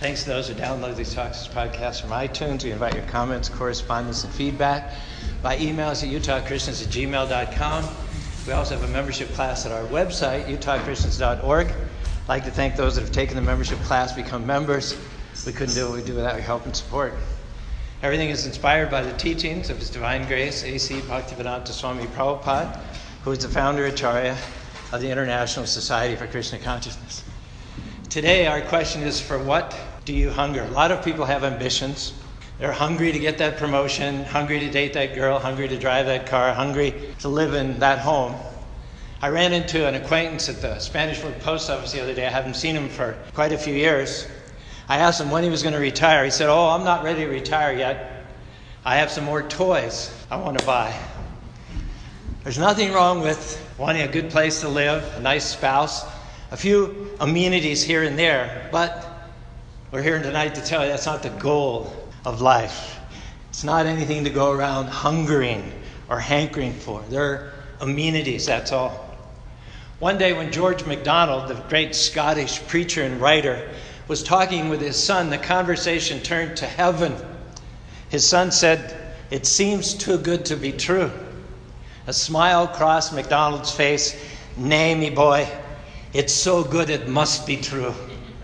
Thanks to those who download these talks as podcasts from iTunes. We invite your comments, correspondence, and feedback by emails at utahchristians@gmail.com. We also have a membership class at our website, utahchristians.org. I'd like to thank those that have taken the membership class, become members. We couldn't do what we do without your help and support. Everything is inspired by the teachings of His Divine Grace, A.C. Bhaktivedanta Swami Prabhupada, who is the founder Acharya of the International Society for Krishna Consciousness. Today, our question is, for what do you hunger? A lot of people have ambitions. They're hungry to get that promotion, hungry to date that girl, hungry to drive that car, hungry to live in that home. I ran into an acquaintance at the Spanish Fort Post Office the other day. I haven't seen him for quite a few years. I asked him when he was going to retire. He said, I'm not ready to retire yet. I have some more toys I want to buy. There's nothing wrong with wanting a good place to live, a nice spouse, a few amenities here and there, but we're here tonight to tell you that's not the goal of life. It's not anything to go around hungering or hankering for. They're amenities, that's all. One day when George MacDonald, the great Scottish preacher and writer, was talking with his son, the conversation turned to heaven. His son said, "It seems too good to be true." A smile crossed MacDonald's face. "Nay, me boy, it's so good it must be true."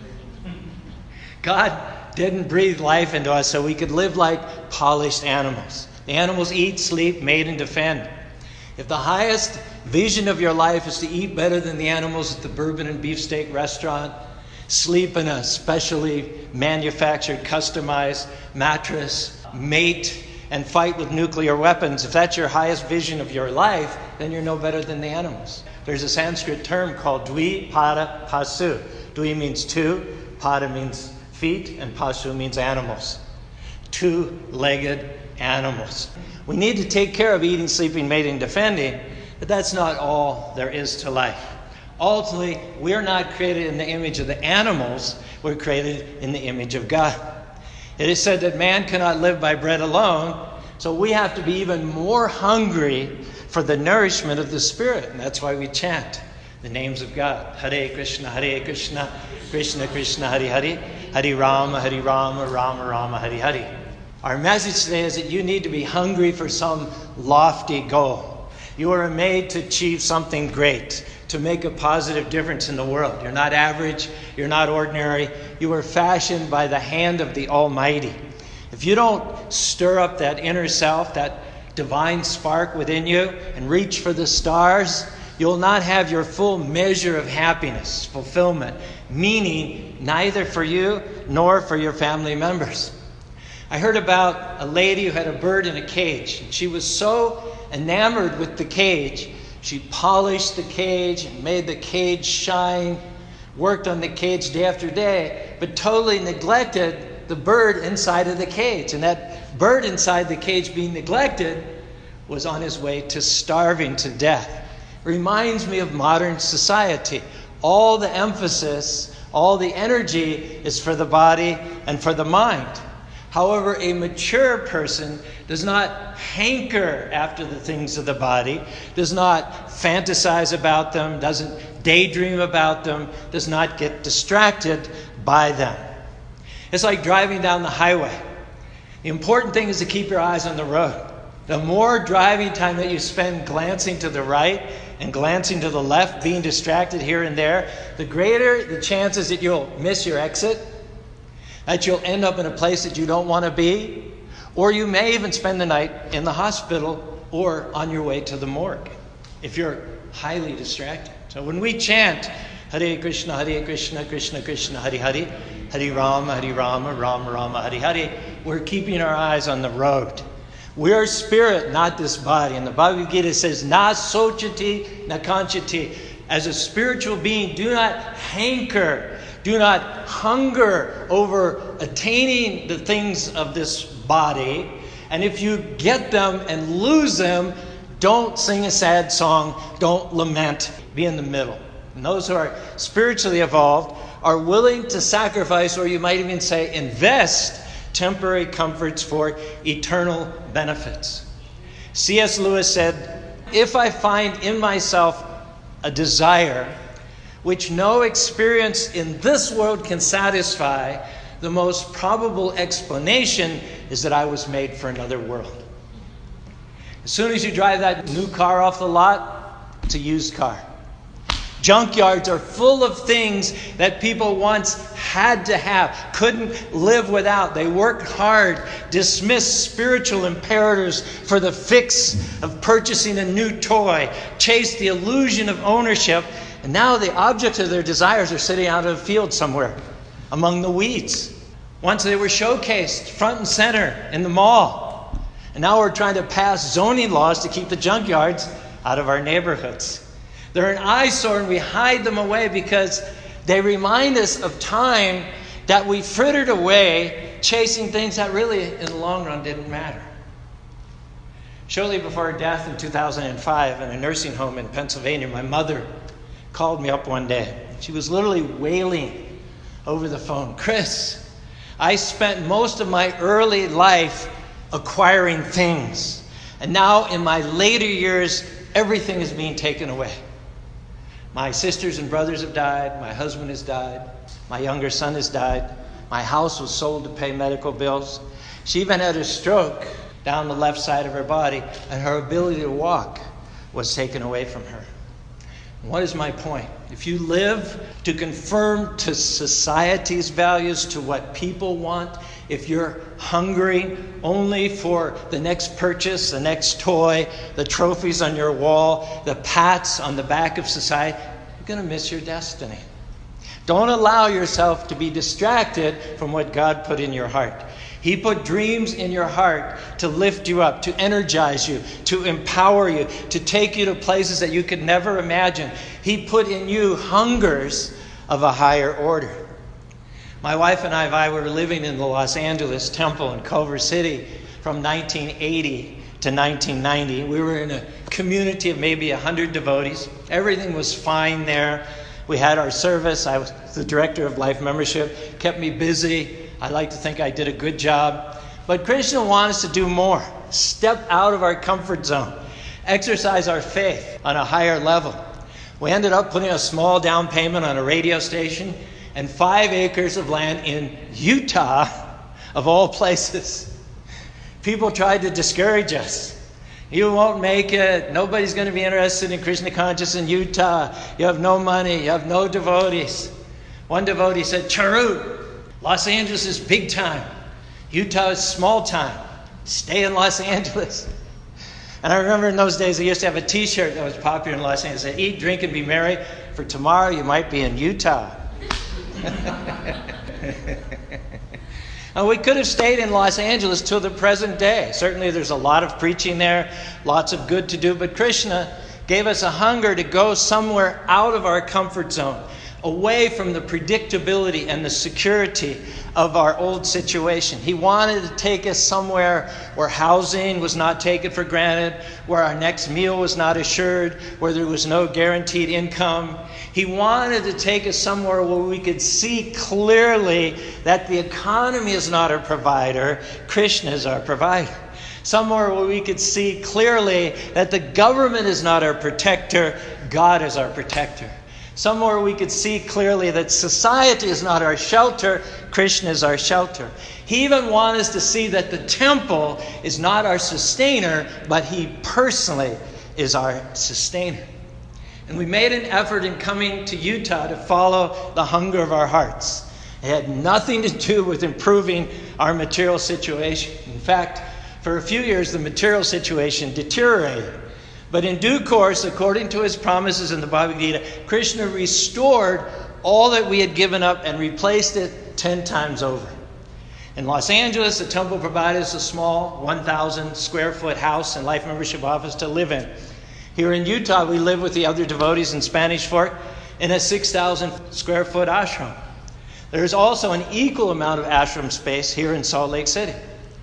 God didn't breathe life into us so we could live like polished animals. The animals eat, sleep, mate, and defend. If the highest vision of your life is to eat better than the animals at the bourbon and beefsteak restaurant, sleep in a specially manufactured, customized mattress, mate, and fight with nuclear weapons, if that's your highest vision of your life, then you're no better than the animals. There's a Sanskrit term called dvi pada pasu. Dvi means two, pada means feet, and pasu means animals. Two-legged animals. We need to take care of eating, sleeping, mating, defending, but that's not all there is to life. Ultimately, we're not created in the image of the animals. We're created in the image of God. It is said that man cannot live by bread alone, so we have to be even more hungry for the nourishment of the Spirit. And that's why we chant the names of God. Hare Krishna, Krishna Krishna, Hare Hare, Hare Rama, Rama Rama, Hare Hare. Our message today is that you need to be hungry for some lofty goal. You are made to achieve something great, to make a positive difference in the world. You're not average. You're not ordinary. You were fashioned by the hand of the Almighty. If you don't stir up that inner self, that divine spark within you, and reach for the stars, you'll not have your full measure of happiness, fulfillment, meaning neither for you nor for your family members. I heard about a lady who had a bird in a cage. She was so enamored with the cage, she polished the cage and made the cage shine, worked on the cage day after day, but totally neglected the bird inside of the cage. And that bird inside the cage being neglected was on his way to starving to death. Reminds me of modern society. All the emphasis, all the energy is for the body and for the mind. However, a mature person does not hanker after the things of the body, does not fantasize about them, doesn't daydream about them, does not get distracted by them. It's like driving down the highway. The important thing is to keep your eyes on the road. The more driving time that you spend glancing to the right and glancing to the left, being distracted here and there, the greater the chances that you'll miss your exit, that you'll end up in a place that you don't want to be, or you may even spend the night in the hospital or on your way to the morgue if you're highly distracted. So when we chant Hare Krishna, Krishna Krishna, Hare Hare, Hare Rama, Rama Rama, Hare Hare, we're keeping our eyes on the road. We are spirit, not this body. And the Bhagavad Gita says, Na sochati, na kanchati. As a spiritual being, do not hanker, do not hunger over attaining the things of this body. And if you get them and lose them, don't sing a sad song, don't lament, be in the middle. And those who are spiritually evolved are willing to sacrifice, or you might even say invest, temporary comforts for eternal benefits. C.S. Lewis said, if I find in myself a desire which no experience in this world can satisfy, the most probable explanation is that I was made for another world. As soon as you drive that new car off the lot, it's a used car. Junkyards are full of things that people once had to have, couldn't live without. They worked hard, dismissed spiritual imperatives for the fix of purchasing a new toy, chased the illusion of ownership, and now the objects of their desires are sitting out in a field somewhere among the weeds. Once they were showcased front and center in the mall, and now we're trying to pass zoning laws to keep the junkyards out of our neighborhoods. They're an eyesore, and we hide them away because they remind us of time that we frittered away chasing things that really, in the long run, didn't matter. Shortly before her death in 2005 in a nursing home in Pennsylvania, my mother called me up one day. She was literally wailing over the phone. "Chris, I spent most of my early life acquiring things. And now in my later years, everything is being taken away. My sisters and brothers have died. My husband has died. My younger son has died. My house was sold to pay medical bills. She even had a stroke down the left side of her body, and her ability to walk was taken away from her." What is my point? If you live to conform to society's values, to what people want, if you're hungry only for the next purchase, the next toy, the trophies on your wall, the pats on the back of society, you're going to miss your destiny. Don't allow yourself to be distracted from what God put in your heart. He put dreams in your heart to lift you up, to energize you, to empower you, to take you to places that you could never imagine. He put in you hungers of a higher order. My wife and I were living in the Los Angeles Temple in Culver City from 1980 to 1990. We were in a community of maybe 100 devotees. Everything was fine there. We had our service. I was the director of Life Membership. Kept me busy. I like to think I did a good job. But Krishna wanted us to do more. Step out of our comfort zone. Exercise our faith on a higher level. We ended up putting a small down payment on a radio station and 5 acres of land in Utah, of all places. People tried to discourage us. You won't make it. Nobody's going to be interested in Krishna consciousness in Utah. You have no money. You have no devotees. One devotee said, "Charu, Los Angeles is big time. Utah is small time. Stay in Los Angeles." And I remember in those days, I used to have a T-shirt that was popular in Los Angeles. It said, "Eat, drink, and be merry, for tomorrow you might be in Utah." And we could have stayed in Los Angeles till the present day. Certainly there's a lot of preaching there, lots of good to do, but Krishna gave us a hunger to go somewhere out of our comfort zone, away from the predictability and the security of our old situation. He wanted to take us somewhere where housing was not taken for granted, where our next meal was not assured, where there was no guaranteed income. He wanted to take us somewhere where we could see clearly that the economy is not our provider, Krishna is our provider. Somewhere where we could see clearly that the government is not our protector, God is our protector. Somewhere we could see clearly that society is not our shelter, Krishna is our shelter. He even wanted us to see that the temple is not our sustainer, but He personally is our sustainer. And we made an effort in coming to Utah to follow the hunger of our hearts. It had nothing to do with improving our material situation. In fact, for a few years, the material situation deteriorated. But in due course, according to His promises in the Bhagavad Gita, Krishna restored all that we had given up and replaced it 10 times over. In Los Angeles, the temple provided us a small 1,000 square foot house and life membership office to live in. Here in Utah, we live with the other devotees in Spanish Fork in a 6,000 square foot ashram. There is also an equal amount of ashram space here in Salt Lake City.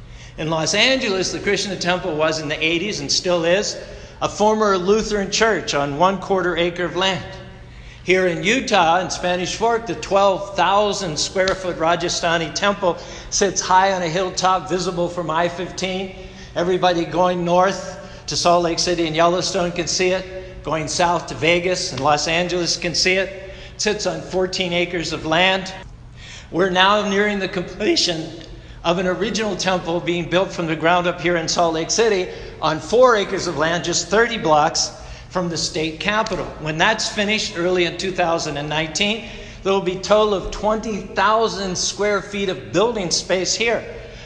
In Los Angeles, the Krishna temple was in the 80s and still is a former Lutheran church on 1/4 acre of land. Here in Utah, in Spanish Fork, the 12,000 square foot Rajasthani temple sits high on a hilltop visible from I-15. Everybody going north to Salt Lake City and Yellowstone can see it. Going south to Vegas and Los Angeles can see it. It sits on 14 acres of land. We're now nearing the completion of an original temple being built from the ground up here in Salt Lake City on 4 acres of land, just 30 blocks from the state capitol. When that's finished early in 2019, there will be a total of 20,000 square feet of building space here.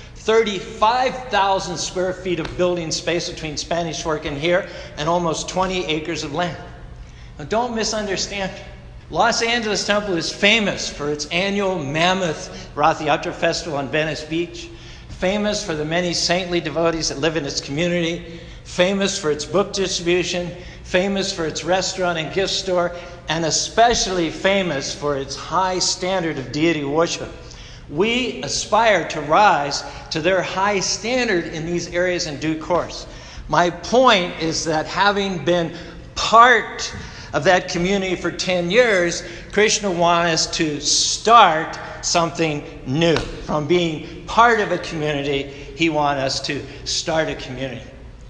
35,000 square feet of building space between Spanish Fork and here, and almost 20 acres of land. Now, don't misunderstand. Los Angeles Temple is famous for its annual mammoth Rath Yatra Festival on Venice Beach, famous for the many saintly devotees that live in its community, famous for its book distribution, famous for its restaurant and gift store, and especially famous for its high standard of deity worship. We aspire to rise to their high standard in these areas in due course. My point is that having been part of that community for 10 years, Krishna wants us to start something new. From being part of a community, he wants us to start a community.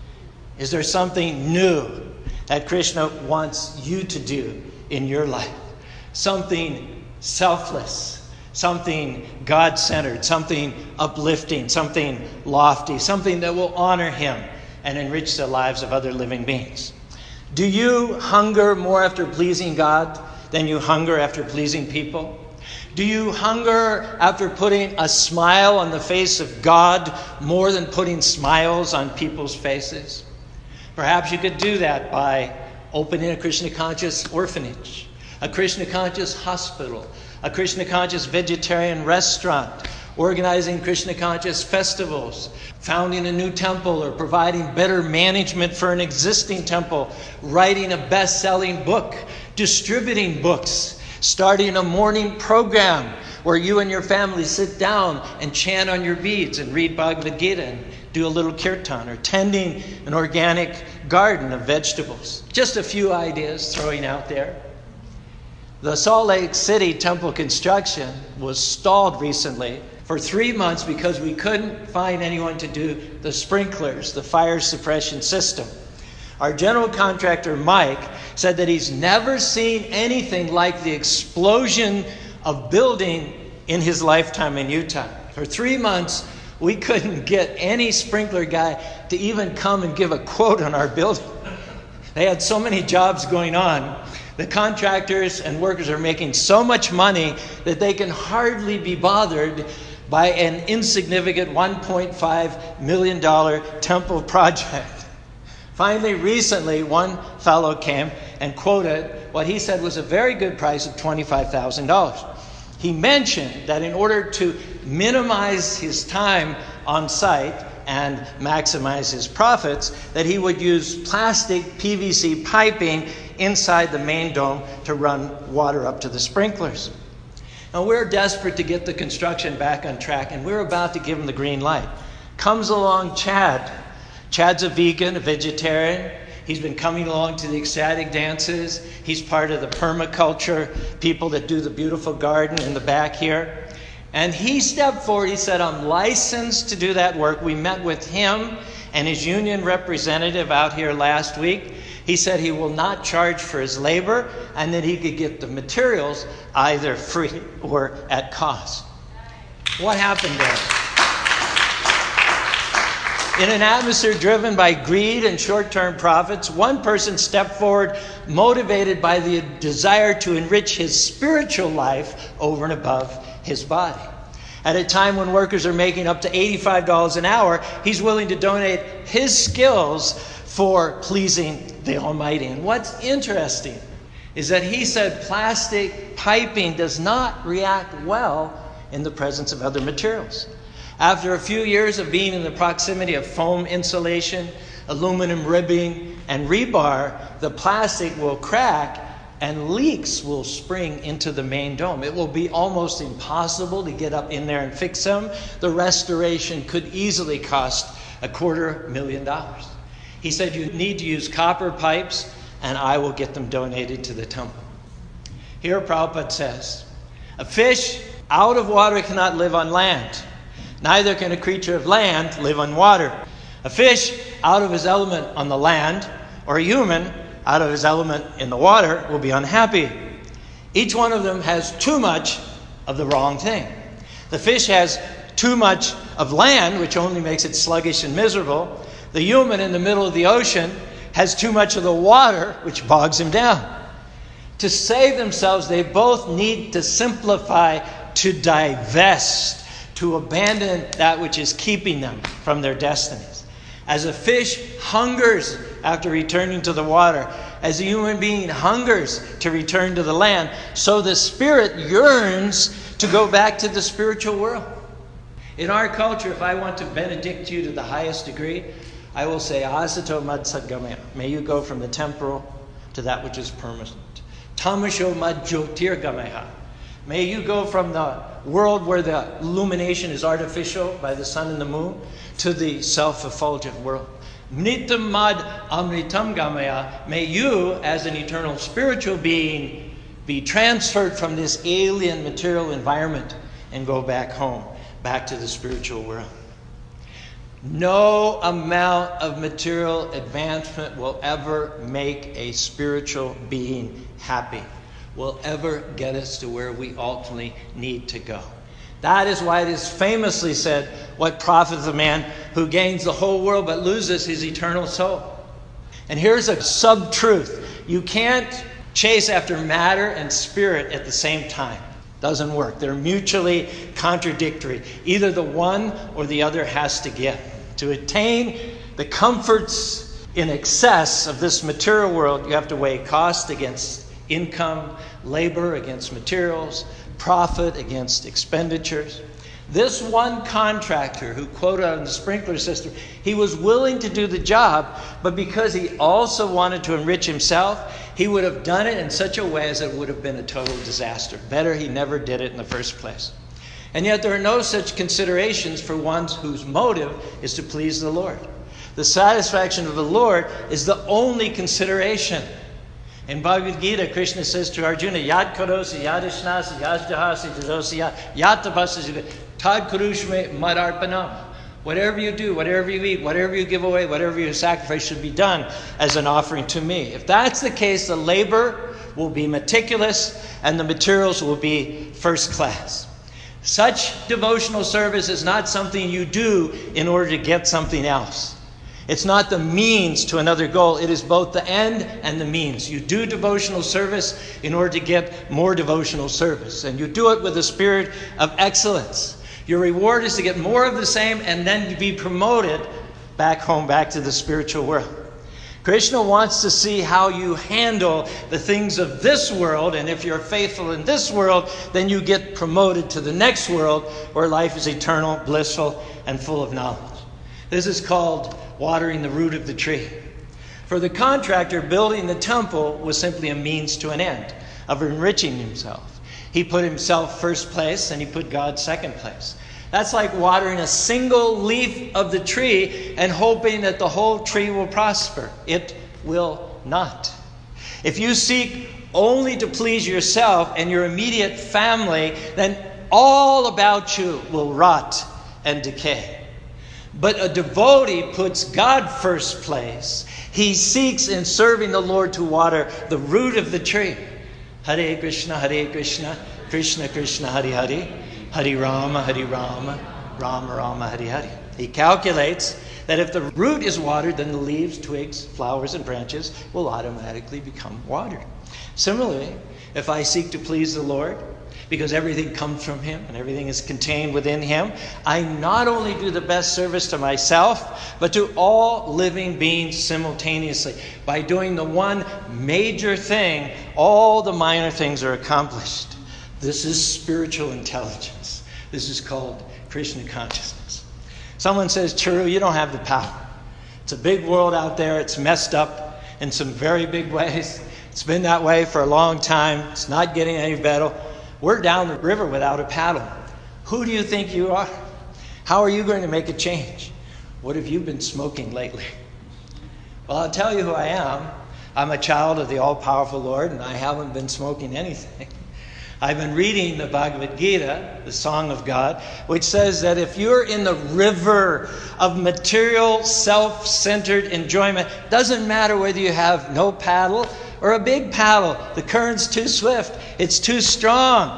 Is there something new that Krishna wants you to do in your life? Something selfless, something God-centered, something uplifting, something lofty, something that will honor him and enrich the lives of other living beings. Do you hunger more after pleasing God than you hunger after pleasing people? Do you hunger after putting a smile on the face of God more than putting smiles on people's faces? Perhaps you could do that by opening a Krishna conscious orphanage, a Krishna conscious hospital, a Krishna conscious vegetarian restaurant, organizing Krishna conscious festivals, founding a new temple, or providing better management for an existing temple, writing a best-selling book, distributing books, starting a morning program where you and your family sit down and chant on your beads and read Bhagavad Gita and do a little kirtan, or tending an organic garden of vegetables. Just a few ideas throwing out there. The Salt Lake City temple construction was stalled recently for 3 months because we couldn't find anyone to do the sprinklers, the fire suppression system. Our general contractor, Mike, said that he's never seen anything like the explosion of building in his lifetime in Utah. For 3 months, we couldn't get any sprinkler guy to even come and give a quote on our building. They had so many jobs going on. The contractors and workers are making so much money that they can hardly be bothered by an insignificant $1.5 million temple project. Finally, recently, one fellow came and quoted what he said was a very good price of $25,000. He mentioned that in order to minimize his time on site and maximize his profits, that he would use plastic PVC piping inside the main dome to run water up to the sprinklers. Now, we're desperate to get the construction back on track, and we're about to give him the green light. Comes along Chad. Chad's a vegan, a vegetarian. He's been coming along to the ecstatic dances. He's part of the permaculture people that do the beautiful garden in the back here. And he stepped forward. He said, I'm licensed to do that work. We met with him and his union representative out here last week. He said he will not charge for his labor and that he could get the materials either free or at cost. What happened there? In an atmosphere driven by greed and short-term profits, one person stepped forward motivated by the desire to enrich his spiritual life over and above his body. At a time when workers are making up to $85 an hour, he's willing to donate his skills for pleasing the Almighty. And what's interesting is that he said plastic piping does not react well in the presence of other materials. After a few years of being in the proximity of foam insulation, aluminum ribbing, and rebar, the plastic will crack and leaks will spring into the main dome. It will be almost impossible to get up in there and fix them. The restoration could easily cost $250,000. He said, you need to use copper pipes, and I will get them donated to the temple. Here Prabhupada says, a fish out of water cannot live on land. Neither can a creature of land live on water. A fish out of his element on the land, or a human out of his element in the water, will be unhappy. Each one of them has too much of the wrong thing. The fish has too much of land, which only makes it sluggish and miserable. The human in the middle of the ocean has too much of the water, which bogs him down. To save themselves, they both need to simplify, to divest, to abandon that which is keeping them from their destinies. As a fish hungers after returning to the water, as a human being hungers to return to the land, so the spirit yearns to go back to the spiritual world. In our culture, if I want to benedict you to the highest degree, I will say, Asato mad sadgamaya. May you go from the temporal to that which is permanent. Tamasho mad jyotirgamaya. May you go from the world where the illumination is artificial by the sun and the moon to the self-effulgent world. Nitam mad amritam gamaya. May you, as an eternal spiritual being, be transferred from this alien material environment and go back home, back to the spiritual world. No amount of material advancement will ever make a spiritual being happy, will ever get us to where we ultimately need to go. That is why it is famously said, what profiteth a man who gains the whole world but loses his eternal soul? And here's a sub-truth. You can't chase after matter and spirit at the same time. Doesn't work. They're mutually contradictory. Either the one or the other has to give. To attain the comforts in excess of this material world, you have to weigh cost against income, labor against materials, profit against expenditures. This one contractor who quoted on the sprinkler system, he was willing to do the job, but because he also wanted to enrich himself, he would have done it in such a way as it would have been a total disaster. Better he never did it in the first place. And yet there are no such considerations for one whose motive is to please the Lord. The satisfaction of the Lord is the only consideration. In Bhagavad Gita, Krishna says to Arjuna, Yad karosi, yad ishnasi, yad jahasi, jadosi, yad tapasasi, tad kurushme madarpanam. Whatever you do, whatever you eat, whatever you give away, whatever you sacrifice should be done as an offering to me. If that's the case, the labor will be meticulous and the materials will be first class. Such devotional service is not something you do in order to get something else. It's not the means to another goal. It is both the end and the means. You do devotional service in order to get more devotional service. And you do it with a spirit of excellence. Your reward is to get more of the same and then to be promoted back home, back to the spiritual world. Krishna wants to see how you handle the things of this world, and if you're faithful in this world, then you get promoted to the next world where life is eternal, blissful, and full of knowledge. This is called watering the root of the tree. For the contractor, building the temple was simply a means to an end of enriching himself. He put himself first place and he put God second place. That's like watering a single leaf of the tree and hoping that the whole tree will prosper. It will not. If you seek only to please yourself and your immediate family, then all about you will rot and decay. But a devotee puts God first place. He seeks in serving the Lord to water the root of the tree. Hare Krishna, Krishna Krishna, Hare Hare, Hare Rama, Rama Rama, Hare Hare. He calculates that if the root is watered, then the leaves, twigs, flowers, and branches will automatically become watered. Similarly, if I seek to please the Lord, because everything comes from Him and everything is contained within Him, I not only do the best service to myself, but to all living beings simultaneously. By doing the one major thing, all the minor things are accomplished. This is spiritual intelligence. This is called Krishna consciousness. Someone says, Churu, you don't have the power. It's a big world out there. It's messed up in some very big ways. It's been that way for a long time. It's not getting any better. We're down the river without a paddle. Who do you think you are? How are you going to make a change? What have you been smoking lately? Well, I'll tell you who I am. I'm a child of the all-powerful Lord, and I haven't been smoking anything. I've been reading the Bhagavad Gita, the Song of God, which says that if you're in the river of material, self-centered enjoyment, doesn't matter whether you have no paddle or a big paddle. The current's too swift. It's too strong.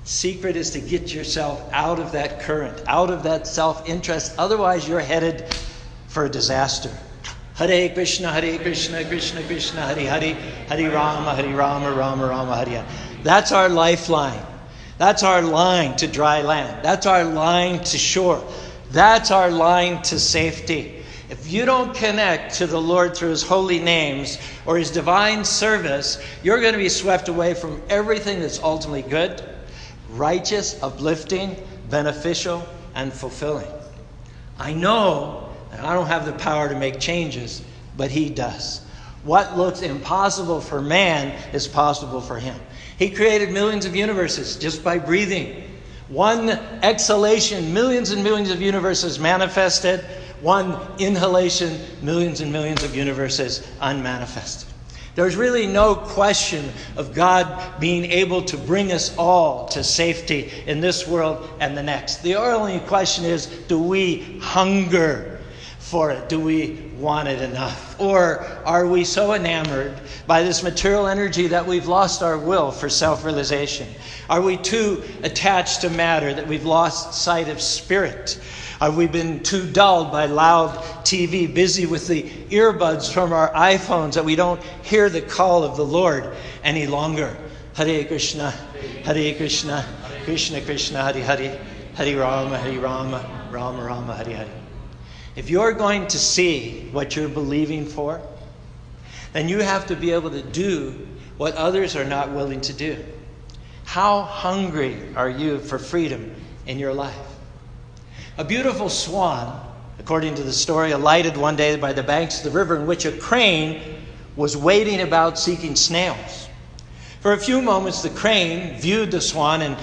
Secret is to get yourself out of that current, out of that self-interest. Otherwise, you're headed for a disaster. Hare Krishna, Krishna Krishna, Hare Hare, Hare Rama, Rama Rama, Hare Hare. That's our lifeline. That's our line to dry land. That's our line to shore. That's our line to safety. If you don't connect to the Lord through His holy names or His divine service, you're going to be swept away from everything that's ultimately good, righteous, uplifting, beneficial, and fulfilling. I know that I don't have the power to make changes, but He does. What looks impossible for man is possible for Him. He created millions of universes just by breathing. One exhalation, millions and millions of universes manifested. One inhalation, millions and millions of universes unmanifested. There's really no question of God being able to bring us all to safety in this world and the next. The only question is, do we hunger for it? Do we want it enough? Or are we so enamored by this material energy that we've lost our will for self-realization? Are we too attached to matter that we've lost sight of spirit? Have we been too dulled by loud TV, busy with the earbuds from our iPhones that we don't hear the call of the Lord any longer? Hare Krishna, Krishna Krishna, Hare Hare, Hare Rama, Rama Rama, Hare Hare. If you're going to see what you're believing for, then you have to be able to do what others are not willing to do. How hungry are you for freedom in your life? A beautiful swan, according to the story, alighted one day by the banks of the river in which a crane was wading about seeking snails. For a few moments, the crane viewed the swan in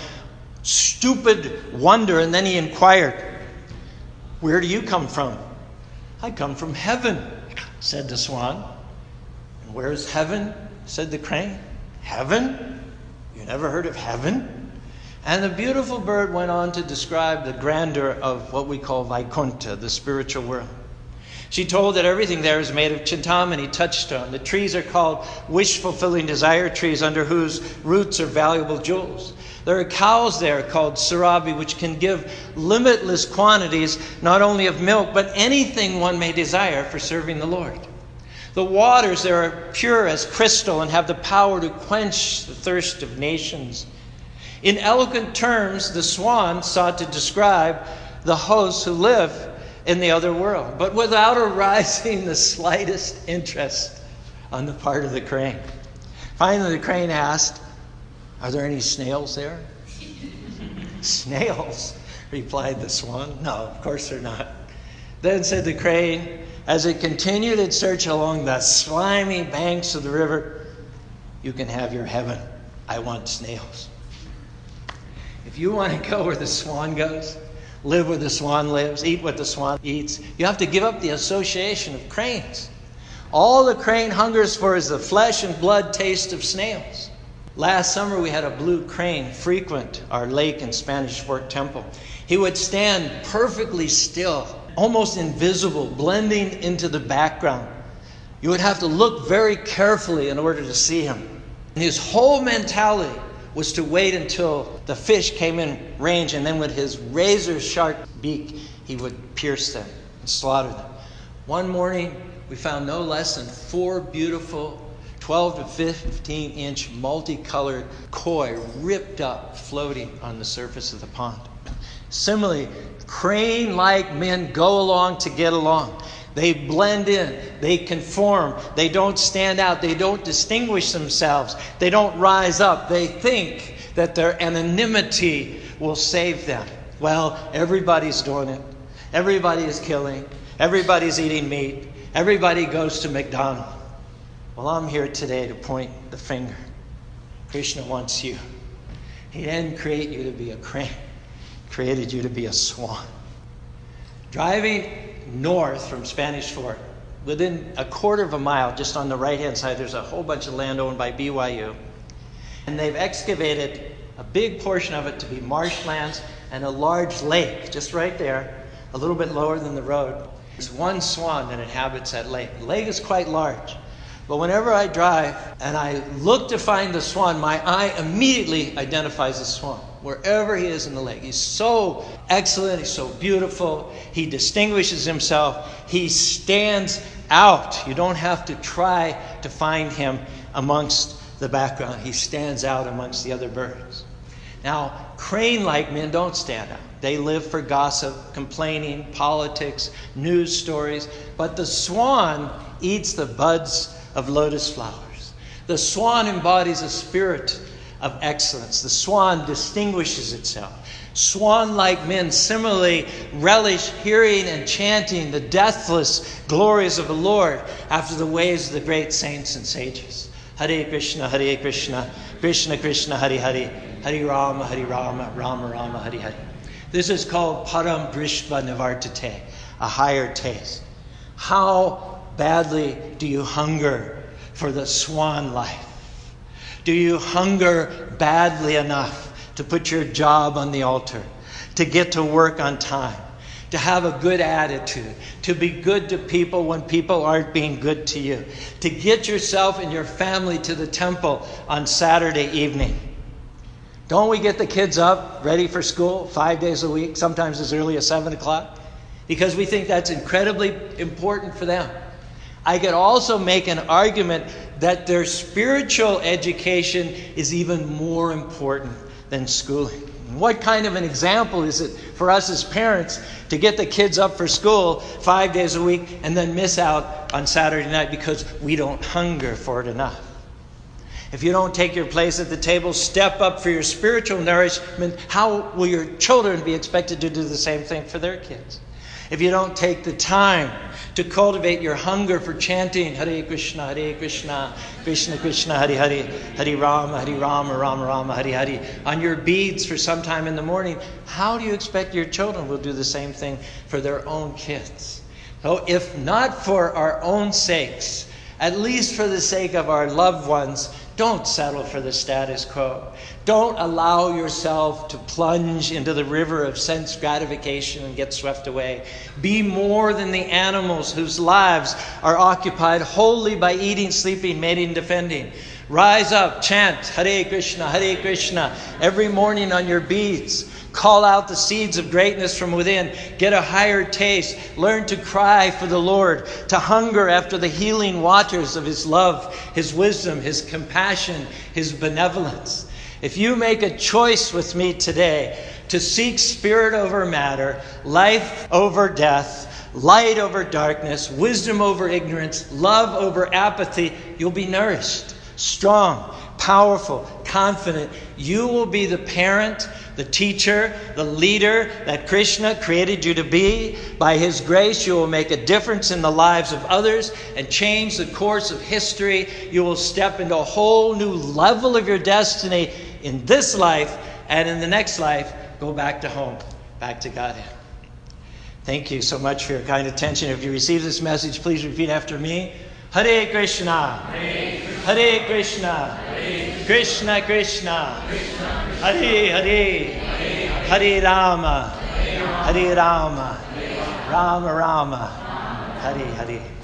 stupid wonder, and then he inquired, "Where do you come from?" "I come from heaven," said the swan. "And where is heaven?" said the crane. "Heaven? You never heard of heaven?" And the beautiful bird went on to describe the grandeur of what we call Vaikuntha, the spiritual world. She told that everything there is made of Chintamani, touchstone. The trees are called wish-fulfilling desire trees, under whose roots are valuable jewels. There are cows there called Surabi, which can give limitless quantities, not only of milk, but anything one may desire for serving the Lord. The waters there are pure as crystal and have the power to quench the thirst of nations. In eloquent terms, the swan sought to describe the hosts who live in the other world, but without arousing the slightest interest on the part of the crane. Finally, the crane asked, "Are there any snails there?" "Snails?" replied the swan. "No, of course they're not." Then said the crane, as it continued its search along the slimy banks of the river, "You can have your heaven. I want snails." If you want to go where the swan goes, live where the swan lives, eat what the swan eats, you have to give up the association of cranes. All the crane hungers for is the flesh and blood taste of snails. Last summer, we had a blue crane frequent our lake in Spanish Fort Temple. He would stand perfectly still, almost invisible, blending into the background. You would have to look very carefully in order to see him. And his whole mentality was to wait until the fish came in range, and then with his razor-sharp beak, he would pierce them and slaughter them. One morning, we found no less than 4 beautiful 12 to 15-inch multicolored koi ripped up, floating on the surface of the pond. Similarly, crane-like men go along to get along. They blend in, they conform, they don't stand out, they don't distinguish themselves, they don't rise up. They think that their anonymity will save them. Well, everybody's doing it. Everybody is killing. Everybody's eating meat. Everybody goes to McDonald's. Well, I'm here today to point the finger. Krishna wants you. He didn't create you to be a crane. He created you to be a swan. Driving north from Spanish Fort, within a quarter of a mile, just on the right-hand side, there's a whole bunch of land owned by BYU. And they've excavated a big portion of it to be marshlands and a large lake, just right there, a little bit lower than the road. There's one swan that inhabits that lake. The lake is quite large. But whenever I drive and I look to find the swan, my eye immediately identifies the swan, wherever he is in the lake. He's so excellent. He's so beautiful. He distinguishes himself. He stands out. You don't have to try to find him amongst the background. He stands out amongst the other birds. Now, crane-like men don't stand out. They live for gossip, complaining, politics, news stories. But the swan eats the buds of lotus flowers. The swan embodies a spirit of excellence. The swan distinguishes itself. Swan-like men similarly relish hearing and chanting the deathless glories of the Lord after the ways of the great saints and sages. Hare Krishna, Krishna Krishna, Hare Hare, Hare Rama, Rama Rama, Hare Hare. This is called Param Drishva Nivartate, a higher taste. How badly do you hunger for the swan life? Do you hunger badly enough to put your job on the altar, to get to work on time, to have a good attitude, to be good to people when people aren't being good to you, to get yourself and your family to the temple on Saturday evening? Don't we get the kids up, ready for school 5 days a week, sometimes as early as 7 o'clock? Because we think that's incredibly important for them. I could also make an argument that their spiritual education is even more important than schooling. What kind of an example is it for us as parents to get the kids up for school 5 days a week and then miss out on Saturday night because we don't hunger for it enough? If you don't take your place at the table, step up for your spiritual nourishment, how will your children be expected to do the same thing for their kids? If you don't take the time to cultivate your hunger for chanting Hare Krishna, Krishna Krishna, Hare Hare, Hare Rama, Rama Rama, Hare Hare, on your beads for some time in the morning, how do you expect your children will do the same thing for their own kids? So if not for our own sakes, at least for the sake of our loved ones, don't settle for the status quo. Don't allow yourself to plunge into the river of sense gratification and get swept away. Be more than the animals whose lives are occupied wholly by eating, sleeping, mating, defending. Rise up, chant Hare Krishna every morning on your beads. Call out the seeds of greatness from within. Get a higher taste. Learn to cry for the Lord, to hunger after the healing waters of His love, His wisdom, His compassion, His benevolence. If you make a choice with me today to seek spirit over matter, life over death, light over darkness, wisdom over ignorance, love over apathy, you'll be nourished, strong, powerful, confident. You will be the parent, the teacher, the leader that Krishna created you to be. By His grace, you will make a difference in the lives of others and change the course of history. You will step into a whole new level of your destiny in this life, and in the next life, go back to home, back to Godhead. Thank you so much for your kind attention. If you receive this message, please repeat after me. Hare Krishna, Hare Krishna, Krishna Krishna, Hare Hare, Hare Rama, Hare Rama, Rama Rama, Hare Hare.